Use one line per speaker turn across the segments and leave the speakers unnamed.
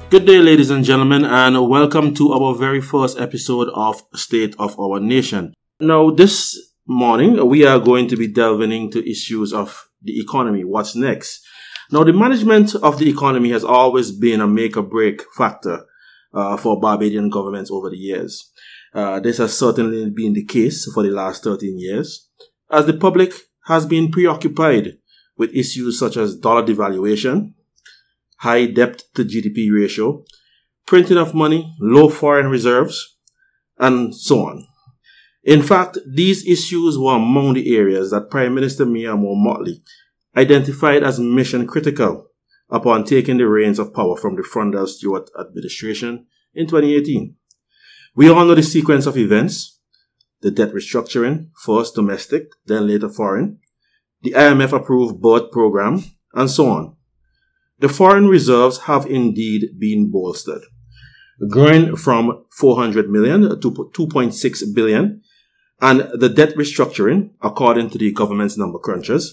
Good day, ladies and gentlemen, and welcome to our very first episode of State of Our Nation. Now, this morning, we are going to be delving into issues of the economy. What's next? Now, the management of the economy has always been a make-or-break factor for Barbadian governments over the years. This has certainly been the case for the last 13 years, as the public has been preoccupied with issues such as dollar devaluation, high debt to GDP ratio, printing of money, low foreign reserves, and so on. In fact, these issues were among the areas that Prime Minister Mia Motley identified as mission critical upon taking the reins of power from the Frondell Stewart administration in 2018. We all know the sequence of events: the debt restructuring, first domestic, then later foreign, the IMF-approved BERT program, and so on. The foreign reserves have indeed been bolstered, growing from 400 million to 2.6 billion, and the debt restructuring, according to the government's number crunchers,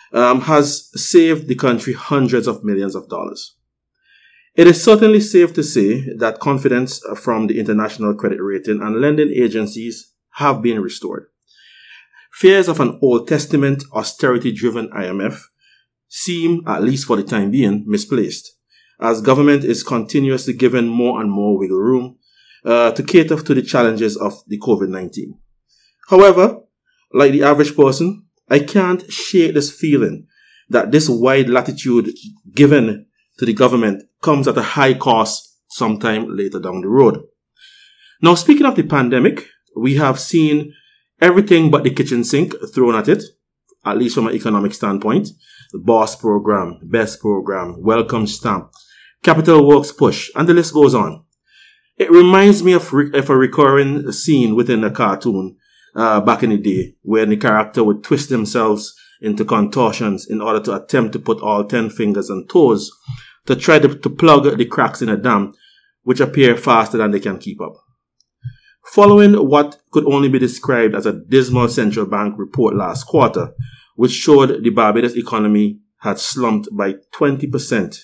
has saved the country hundreds of millions of dollars. It is certainly safe to say that confidence from the international credit rating and lending agencies have been restored. Fears of an Old Testament austerity-driven IMF seem, at least for the time being, misplaced, as government is continuously given more and more wiggle room to cater to the challenges of the COVID-19. However, like the average person, I can't shake this feeling that this wide latitude given to the government comes at a high cost sometime later down the road. Now, speaking of the pandemic, we have seen everything but the kitchen sink thrown at it, at least from an economic standpoint. The BOSS program, BEST program, Welcome Stamp, Capital Works push, and the list goes on. It reminds me of a recurring scene within a cartoon back in the day, where the character would twist themselves into contortions in order to attempt to put all 10 fingers and toes to try to plug the cracks in a dam, which appear faster than they can keep up. Following what could only be described as a dismal central bank report last quarter, which showed the Barbados economy had slumped by 20%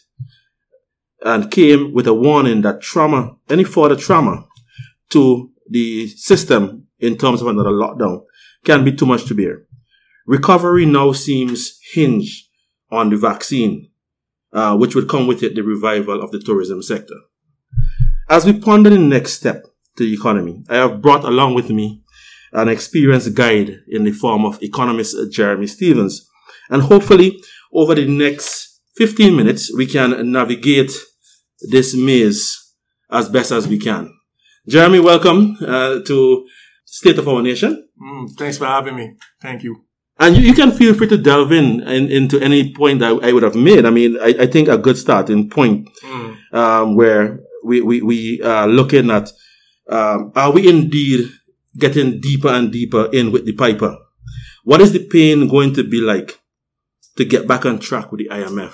and came with a warning that any further trauma to the system in terms of another lockdown can be too much to bear. Recovery now seems hinged on the vaccine, which would come with it the revival of the tourism sector. As we ponder the next step to the economy, I have brought along with me an experienced guide in the form of economist Jeremy Stevens. And hopefully, over the next 15 minutes, we can navigate this maze as best as we can. Jeremy, welcome to State of Our Nation.
Thanks for having me. Thank you.
And you can feel free to delve into any point that I would have made. I mean, I think a good starting point where we are looking at, are we indeed getting deeper and deeper in with the piper? What is the pain going to be like to get back on track with the IMF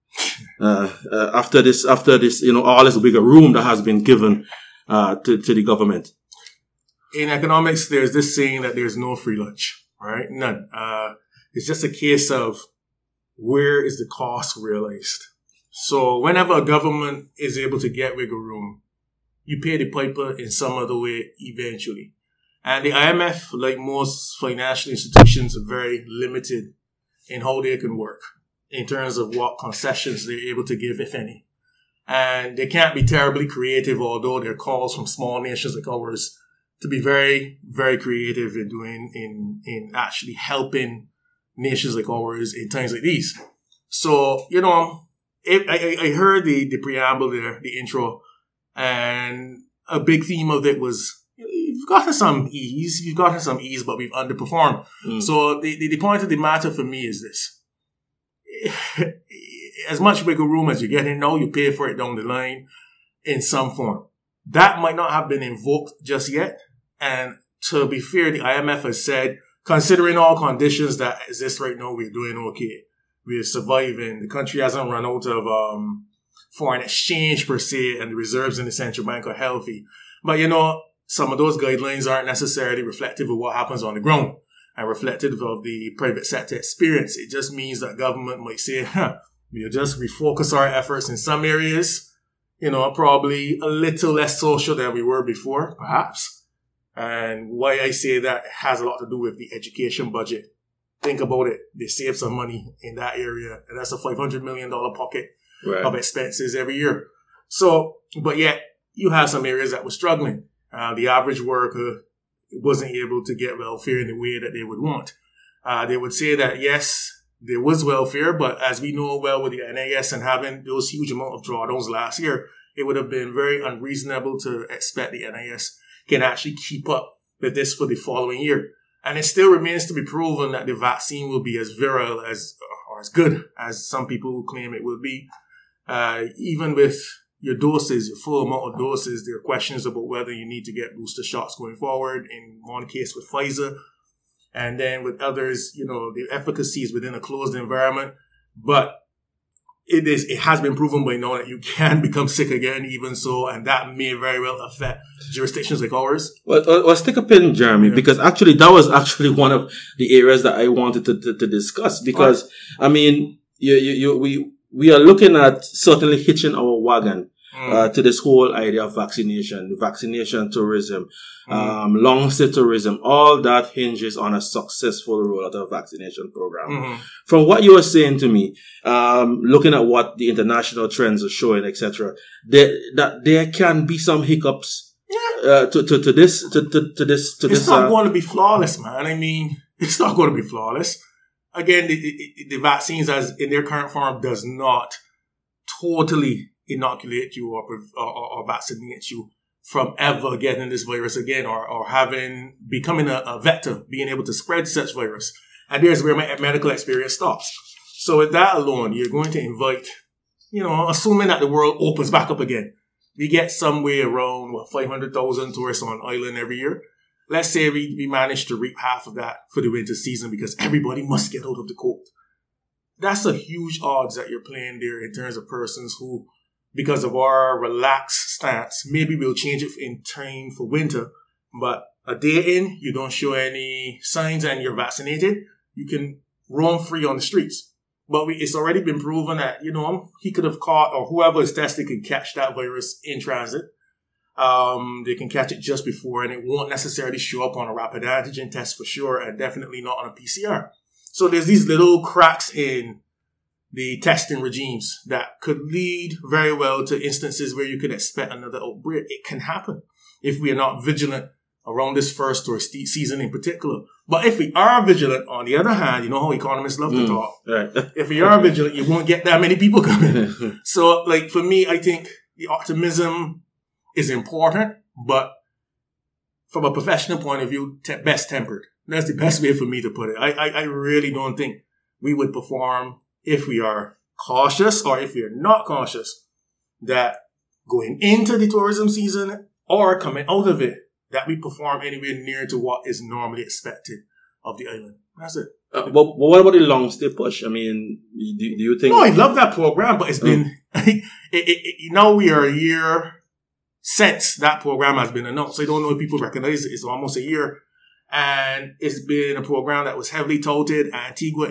after this, all this bigger room that has been given to the government?
In economics, there's this saying that there's no free lunch, right? None. It's just a case of where is the cost realized. So whenever a government is able to get wiggle room, you pay the piper in some other way eventually. And the IMF, like most financial institutions, are very limited in how they can work in terms of what concessions they're able to give, if any. And they can't be terribly creative, although there are calls from small nations like ours to be very, very creative in actually helping nations like ours in times like these. So, I heard the preamble there, the intro, and a big theme of it was, you've gotten some ease, but we've underperformed. So the point of the matter for me is this. As much wiggle room as you're getting now, you pay for it down the line in some form. That might not have been invoked just yet. And to be fair, the IMF has said, considering all conditions that exist right now, we're doing okay. We're surviving. The country hasn't run out of foreign exchange per se, and the reserves in the central bank are healthy. But some of those guidelines aren't necessarily reflective of what happens on the ground and reflective of the private sector experience. It just means that government might say, we'll just refocus our efforts in some areas probably a little less social than we were before, perhaps. And why I say that has a lot to do with the education budget. Think about it. They save some money in that area, and that's a $500 million pocket of expenses every year. So, but yet you have some areas that were struggling. The average worker wasn't able to get welfare in the way that they would want. They would say that, yes, there was welfare, but as we know well with the NIS and having those huge amount of drawdowns last year, it would have been very unreasonable to expect the NIS can actually keep up with this for the following year. And it still remains to be proven that the vaccine will be as virile as or as good as some people claim it will be. Even with your doses, your full amount of doses, there are questions about whether you need to get booster shots going forward. In one case with Pfizer, and then with others, the efficacy is within a closed environment. But it has been proven by now that you can become sick again, even so, and that may very well affect jurisdictions like ours.
Well, let's take a pin, Jeremy, because actually that was actually one of the areas that I wanted to discuss. Because I mean, we are looking at certainly hitching our wagon to this whole idea of vaccination tourism, long-stay tourism. All that hinges on a successful rollout of a vaccination program. From what you were saying to me, looking at what the international trends are showing, etc., that there can be some hiccups to this.
It's not going to be flawless, man. I mean, it's not going to be flawless. Again, the vaccines, as in their current form, does not totally inoculate you or vaccinate you from ever getting this virus again or becoming a vector, being able to spread such virus. And there's where my medical experience stops. So with that alone, you're going to invite, assuming that the world opens back up again, we get somewhere around 500,000 tourists on island every year. Let's say we manage to reap half of that for the winter season because everybody must get out of the cold. That's a huge odds that you're playing there in terms of persons who, because of our relaxed stance, maybe we'll change it in time for winter, but a day in, you don't show any signs and you're vaccinated, you can roam free on the streets. But it's already been proven that, he could have caught, or whoever is tested can catch that virus in transit. They can catch it just before, and it won't necessarily show up on a rapid antigen test for sure, and definitely not on a PCR. So there's these little cracks in the testing regimes that could lead very well to instances where you could expect another outbreak. It can happen if we are not vigilant around this first tourist season in particular. But if we are vigilant, on the other hand, you know how economists love to talk. Right. If we are vigilant, you won't get that many people coming. So, for me, I think the optimism is important, but from a professional point of view, best tempered. That's the best way for me to put it. I really don't think we would perform if we are cautious or if we are not cautious, that going into the tourism season or coming out of it, that we perform anywhere near to what is normally expected of the island. That's it.
But what about the long stay push? I mean, do you think?
No, I love that program, but it's been, now we are a year since that program has been announced. I don't know if people recognize it. It's almost a year. And it's been a program that was heavily touted. Antigua,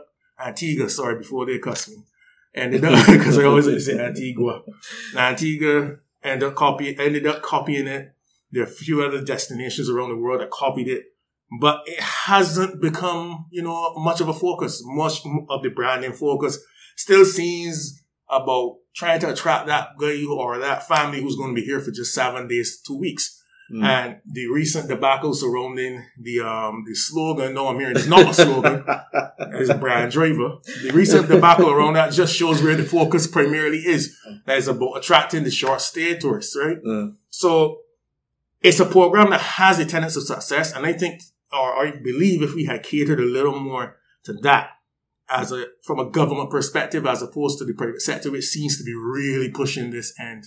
before they cuss me. Ended up, because I always like to say Antigua. Antigua ended up copying it. There are a few other destinations around the world that copied it. But it hasn't become, much of a focus. Much of the branding focus still seems about trying to attract that guy or that family who's going to be here for just 7 days, 2 weeks. And the recent debacle surrounding the slogan, no, I'm hearing it's not a slogan, it's a brand driver. The recent debacle around that just shows where the focus primarily is. That is about attracting the short stay tourists, right? So it's a program that has the tenets of success. And I think, or I believe if we had catered a little more to that from a government perspective, as opposed to the private sector, which seems to be really pushing this end,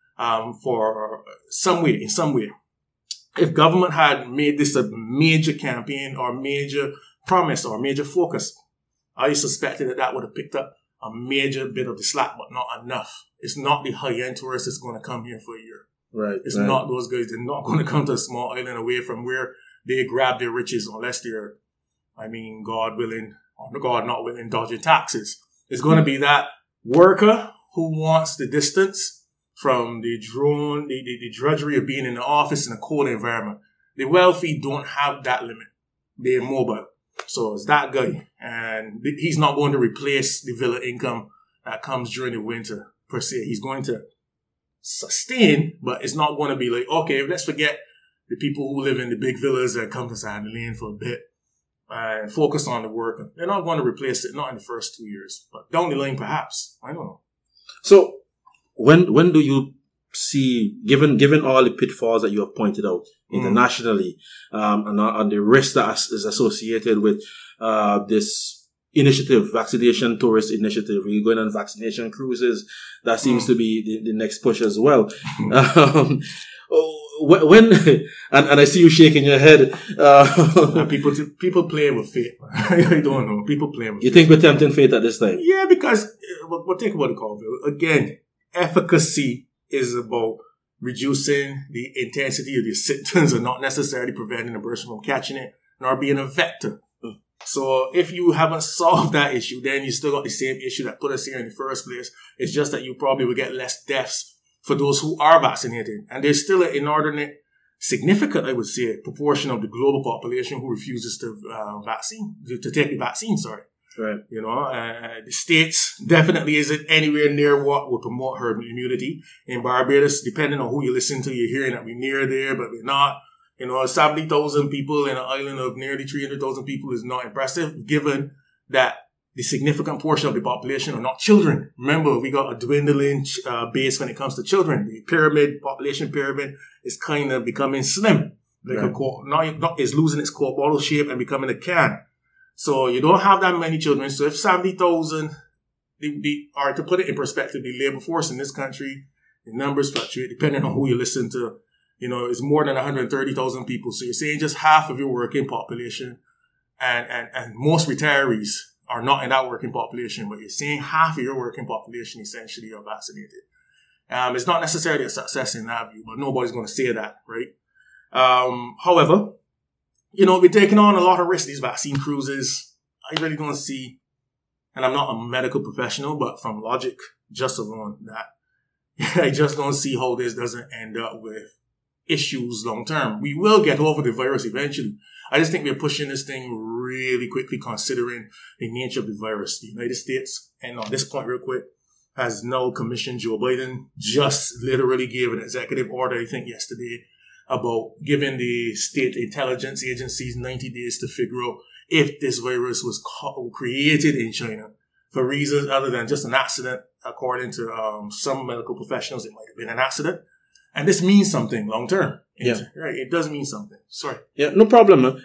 in some way. If government had made this a major campaign or major promise or major focus, I suspected that would have picked up a major bit of the slack, but not enough. It's not the high-end tourists that's going to come here for a year.
Right.
It's not those guys. They're not going to come to a small island away from where they grab their riches unless they're, God willing, or God not willing, dodging taxes. It's going to be that worker who wants the distance from the drone, the drudgery of being in the office in a cold environment. The wealthy don't have that limit. They're mobile. So it's that guy. And he's not going to replace the villa income that comes during the winter, per se. He's going to sustain, but it's not going to be like, okay, let's forget the people who live in the big villas that come to Sandy Lane for a bit and focus on the work. They're not going to replace it, not in the first 2 years. But down the line, perhaps. I don't know.
So when do you see, given all the pitfalls that you have pointed out internationally, and the risk that is associated with this initiative, vaccination tourist initiative, we're going on vaccination cruises, that seems to be the next push as well. When and I see you shaking your head.
People playing with fate. I don't know. People playing with.
You think we're tempting fate at this time?
Yeah, because we'll think about the COVID again. Efficacy is about reducing the intensity of your symptoms and not necessarily preventing a person from catching it, nor being a vector. So if you haven't solved that issue, then you still got the same issue that put us here in the first place. It's just that you probably will get less deaths for those who are vaccinated. And there's still an inordinate, significant, I would say, proportion of the global population who refuses to take the vaccine, sorry.
Right.
You know, the States definitely isn't anywhere near what would promote herd immunity. In Barbados, depending on who you listen to, you're hearing that we're near there, but we're not. You know, 70,000 people in an island of nearly 300,000 people is not impressive, given that the significant portion of the population are not children. Remember, we got a dwindling base when it comes to children. The population pyramid is kind of becoming slim. Like it's losing its core bottle shape and becoming a can. So you don't have that many children. So if 70,000, or to put it in perspective, the labor force in this country, the numbers fluctuate depending on who you listen to. You know, it's more than 130,000 people. So you're saying just half of your working population and most retirees are not in that working population, but you're saying half of your working population essentially are vaccinated. It's not necessarily a success in that view, but nobody's going to say that, right? However, you know, we're taking on a lot of risks, these vaccine cruises. I really don't see, and I'm not a medical professional, but from logic just alone, that I just don't see how this doesn't end up with issues long term. We will get over the virus eventually. I just think we're pushing this thing really quickly considering the nature of the virus. The United States, and on this point real quick, has now commissioned Joe Biden, just literally gave an executive order, I think yesterday, about giving the state intelligence agencies 90 days to figure out if this virus was created in China for reasons other than just an accident. According to some medical professionals, it might have been an accident. And this means something long term.
Yeah.
Right. It does mean something. Sorry.
Yeah, no problem.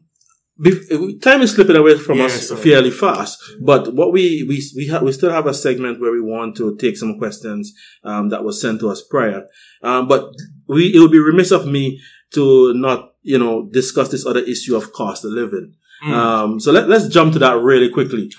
Time is slipping away from us fairly fast, but what we still have a segment where we want to take some questions that was sent to us prior. But it would be remiss of me to not, discuss this other issue of cost of living. So let's jump to that really quickly.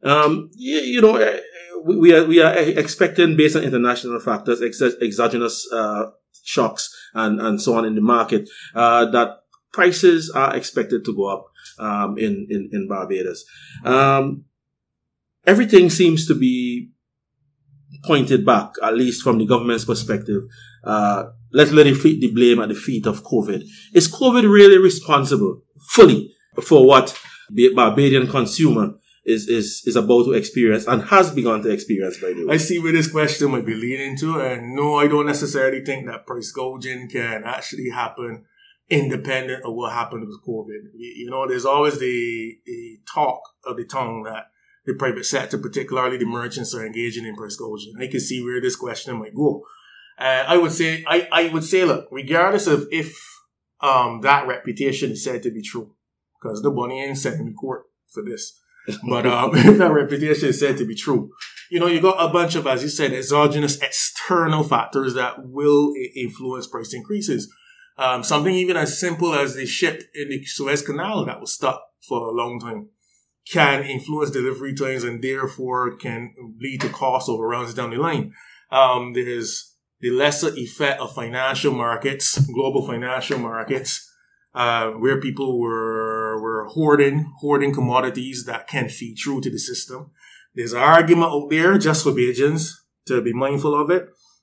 We are expecting, based on international factors, exogenous shocks and so on in the market, that prices are expected to go up in Barbados. Everything seems to be pointed back, at least from the government's perspective. Let's let the blame at the feet of COVID. Is COVID really responsible fully for what the Barbadian consumer is about to experience and has begun to experience, by the way?
I see where this question might be leading to, and no, I don't necessarily think that price gouging can actually happen independent of what happened with COVID. There's always the talk of the tongue that the private sector, particularly the merchants, are engaging in price gouging. I can see where this question might go. I would say, look, regardless of if that reputation is said to be true, because nobody ain't sending me court for this. But if that reputation is said to be true, you got a bunch of, as you said, exogenous external factors that will influence price increases. Something even as simple as the ship in the Suez Canal that was stuck for a long time can influence delivery times and therefore can lead to cost overruns down the line. There's the lesser effect of financial markets, global financial markets, where people were hoarding commodities that can feed through to the system. There's an argument out there just for Bajans to be mindful of it,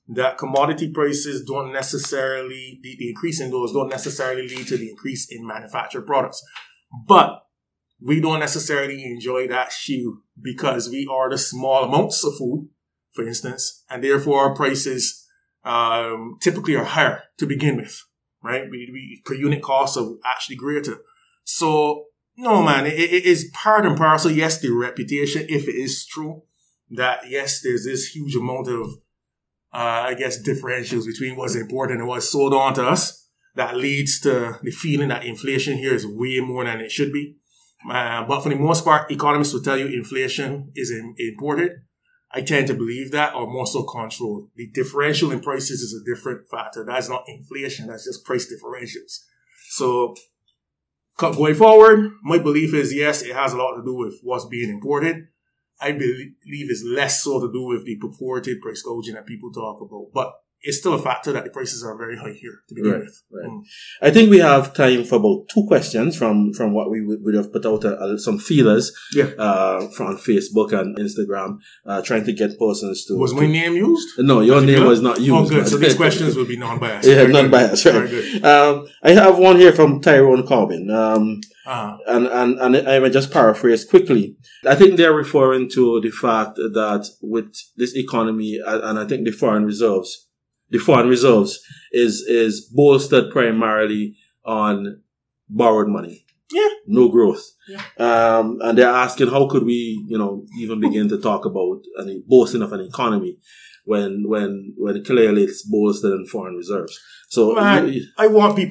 that commodity prices don't necessarily, the increase in those don't necessarily lead to the increase in manufactured products. But we don't necessarily enjoy that shield because we are the small amounts of food, for instance, and therefore our prices typically are higher to begin with, right? We per unit costs are actually greater. So, no, man, it is part and parcel. Yes, the reputation, if it is true, that yes, there's this huge amount of differentials between what's imported and what's sold on to us that leads to the feeling that inflation here is way more than it should be. But for the most part, economists will tell you inflation is imported. I tend to believe that, or more so controlled. The differential in prices is a different factor. That's not inflation. That's just price differentials. So going forward, my belief is, yes, it has a lot to do with what's being imported. I believe it's less so to do with the purported price gouging that people talk about. But it's still a factor that the prices are very high here to begin with.
Right. I think we have time for about 2 questions from what we would have put out some feelers from Facebook and Instagram, trying to get persons to...
Was my name used?
No, your name was not used.
Oh, good. So these questions will be non-biased.
Yeah, non-biased, right. Very good. I have one here from Tyrone Corbin. And I may just paraphrase quickly. I think they're referring to the fact that with this economy, and I think the foreign reserves is bolstered primarily on borrowed money.
Yeah.
No growth.
Yeah.
And they're asking how could we, even begin to talk about any boasting of an economy when clearly it's bolstered in foreign reserves. So
man, I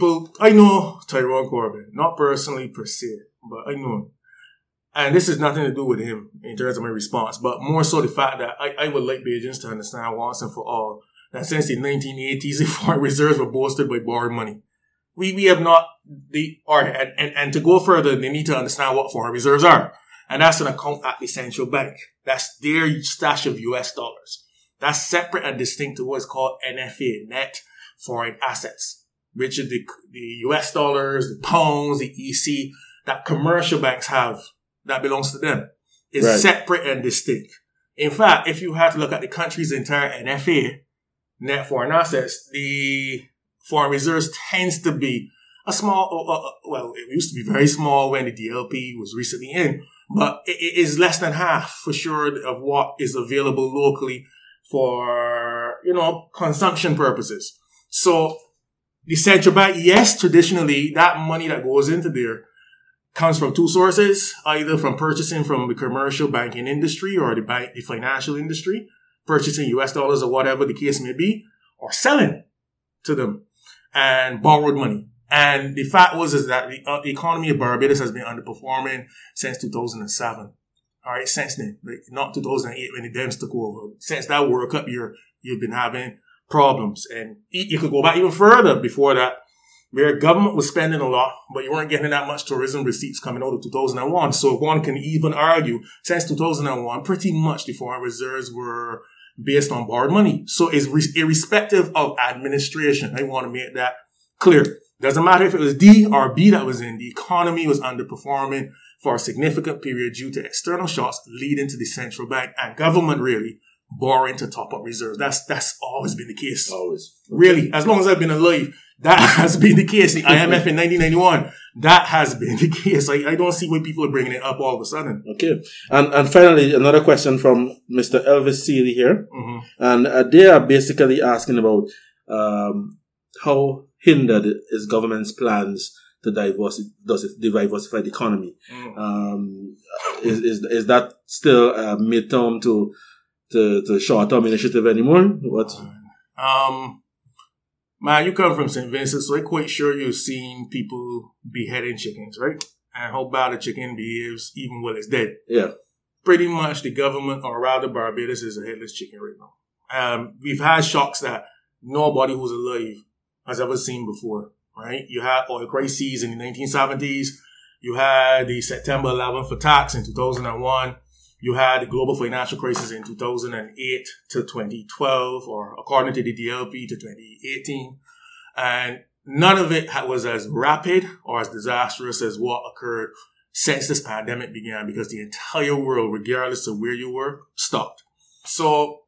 know Tyrone Corbin, not personally per se, but I know him. And this has nothing to do with him in terms of my response, but more so the fact that I would like Bajans to understand once and for all that since the 1980s, the foreign reserves were bolstered by borrowed money. We have not and to go further, they need to understand what foreign reserves are. And that's an account at the central bank. That's their stash of US dollars. That's separate and distinct to what's called NFA, net foreign assets, which are the US dollars, the pounds, the EC, that commercial banks have that belongs to them. It's separate and distinct. In fact, if you had to look at the country's entire NFA, net foreign assets, the foreign reserves tends to be a small, it used to be very small when the DLP was recently in, but it is less than half for sure of what is available locally for, consumption purposes. So the central bank, yes, traditionally that money that goes into there comes from 2 sources, either from purchasing from the commercial banking industry or the financial industry, purchasing US dollars or whatever the case may be, or selling to them and borrowed money. And the fact is that the economy of Barbados has been underperforming since 2007. All right, since then, not 2008 when the Dems took over. Since that World Cup year, you've been having problems. And you could go back even further before that, where government was spending a lot, but you weren't getting that much tourism receipts coming out of 2001. So one can even argue, since 2001, pretty much the foreign reserves were based on borrowed money. So it's irrespective of administration. I want to make that clear. Doesn't matter if it was D or B that was in. The economy was underperforming for a significant period due to external shocks leading to the central bank and government really borrowing to top up reserves. That's always been the case.
Always.
Really. As long as I've been alive, that has been the case. The IMF in 1991, that has been the case. I don't see why people are bringing it up all of a sudden.
Okay. And finally, another question from Mr. Elvis Seeley here.
Mm-hmm.
And they are basically asking about how hindered is government's plans to diversify the economy.
Mm.
Is that still a midterm to short-term initiative anymore? What?
Man, you come from St. Vincent, so I'm quite sure you've seen people beheading chickens, right? And how bad a chicken behaves even when it's dead.
Yeah.
Pretty much the government, or rather Barbados, is a headless chicken right now. We've had shocks that nobody who's alive has ever seen before, right? You had oil crises in the 1970s. You had the September 11th attacks in 2001. You had the global financial crisis in 2008 to 2012, or according to the DLP to 2018. And none of it was as rapid or as disastrous as what occurred since this pandemic began, because the entire world, regardless of where you were, stopped. So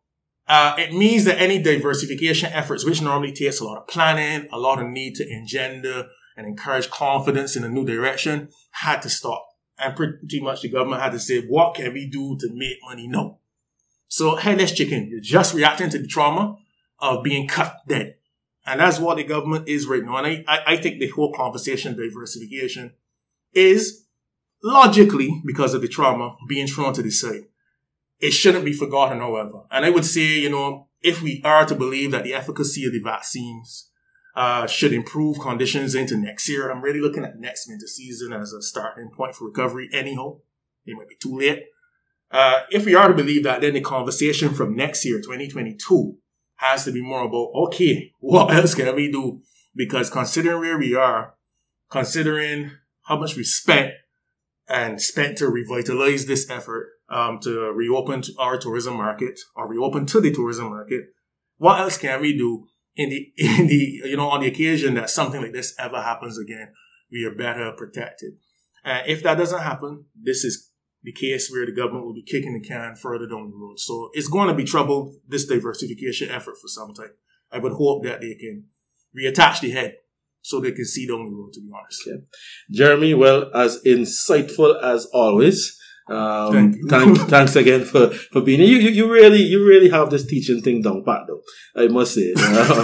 it means that any diversification efforts, which normally takes a lot of planning, a lot of need to engender and encourage confidence in a new direction, had to stop. And pretty much the government had to say, what can we do to make money now? So, headless chicken, you're just reacting to the trauma of being cut dead. And that's what the government is right now. And I think the whole conversation, diversification, is logically, because of the trauma, being thrown to the side. It shouldn't be forgotten, however. And I would say, if we are to believe that the efficacy of the vaccines should improve conditions into next year, I'm really looking at next winter season as a starting point for recovery anyhow. It might be too late. If we are to believe that, then the conversation from next year, 2022, has to be more about, okay, what else can we do? Because considering where we are, considering how much we spent to revitalize this effort, to reopen our tourism market or reopen to the tourism market, what else can we do on the occasion that something like this ever happens again? We are better protected. If that doesn't happen, this is the case where the government will be kicking the can further down the road. So it's going to be trouble, this diversification effort, for some time. I would hope that they can reattach the head so they can see down the road, to be honest.
Okay. Jeremy, well, as insightful as always. Thanks again for being here. You really have this teaching thing down pat, though, I must say.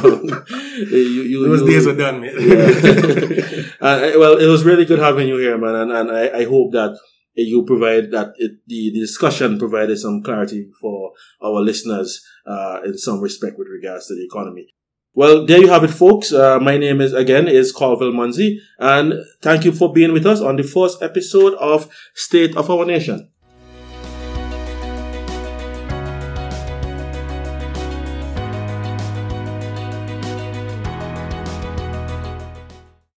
Those days are done, man.
Well, it was really good having you here, man, and I hope that you provide that the discussion provided some clarity for our listeners in some respect with regards to the economy. Well, there you have it, folks. My name is Colville Munzi, and thank you for being with us on the first episode of State of Our Nation.